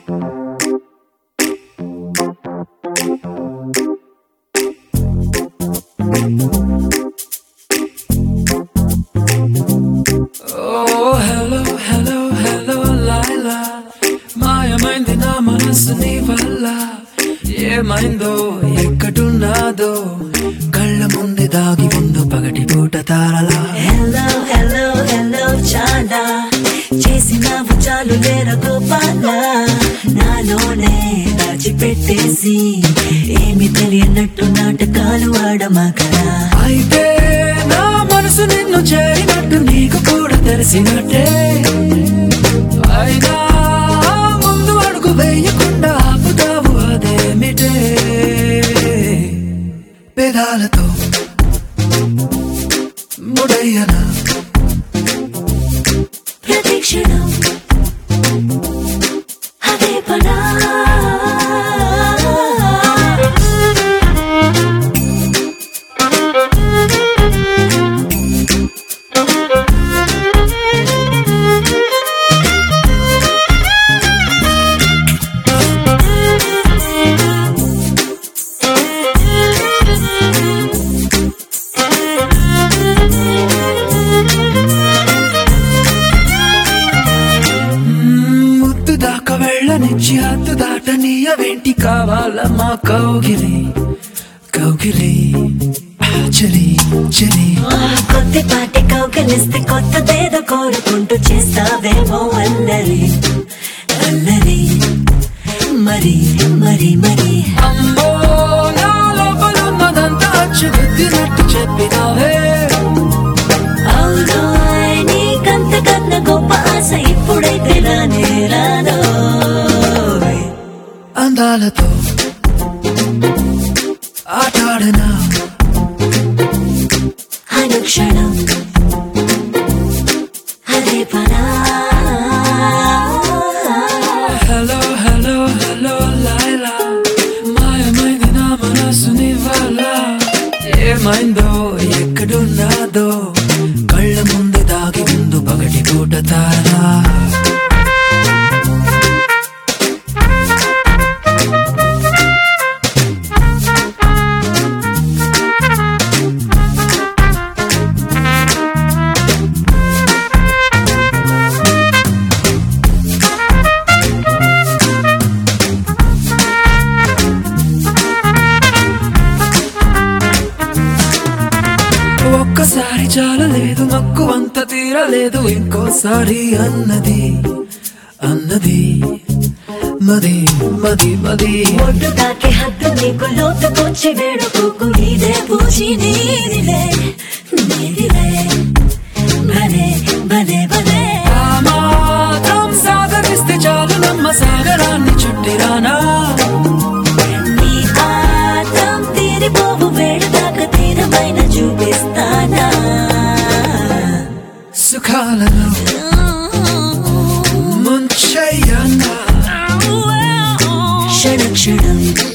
Oh, hello, hello, hello, Laila. మాయమైంది నా మనసు నీ వల్ల. ఏమైందో ఎక్కడున్నాదో కళ్ళ ముందే దాగి ఉందో పగటి పూట తారలా. హలో హలో హలో చాలా చేసినావు చాలు లేరా గోపాల, నాలోనే దాచిపెట్టేసి ఏమి తెలియనట్టు నాటకాలు ఆడమాకరా. అయితే నా మనసు నిన్ను చేరినట్టు నీకు కూడా తెలిసినట్టే. అయినా ముందు అడుగు వేయకుండా ఆపుతావు అదేమిటే. పెదాలతో ముడయ్యనా ప్రతిక్షణం అదే పనా. వెళ్ళనిచ్చి హద్దు దాటనీయవేంటి కావాల మా కౌగిలి కౌగిలి చలి చలి. కొద్దిపాటి కౌగిలిస్తే కొత్తదేదో కోరుకుంటూ చేస్తావేమో అల్లరి అల్లరి మరి మరి మరి. అమ్మో నా లోపల ఉన్నదంతా అచ్చుగుద్దినట్టు చెప్పినావే. అవును నీకంతకన్నా గొప్ప ఆశ ఇప్పుడైతే రానే రాదో. అందాలతో ఆటాడనా అనుక్షణం అదే పనా. హలో హలో హలో లైలా, మాయమైంది నా మనసు నీ వల్ల. ఏమైందో ఎక్కడున్నాదో కళ్ళ ముందు దాగి ముందు పగటి పూట తారా. ఒక్కసారి చాలలేదు మక్కువంత తీరలేదు ఇంకోసారి అన్నది అన్నది మది మది మది. ఒడ్డు తాకే హద్దు నీకు లోతుకొచ్చి వేడుకోకు ఇదే పూజి నీదిలే నీదిలే భలే భలే భలే. ఆ మాత్రం సాగరిస్తే చాలు నమ్మ సాగరాన్ని చుట్టిరానా. నీ ఆటం తీరిపోవు వేడుదాకా తీరమైన చూపిస్తానా. సుఖాలను ముంచెయ్యనా క్షణ క్షణం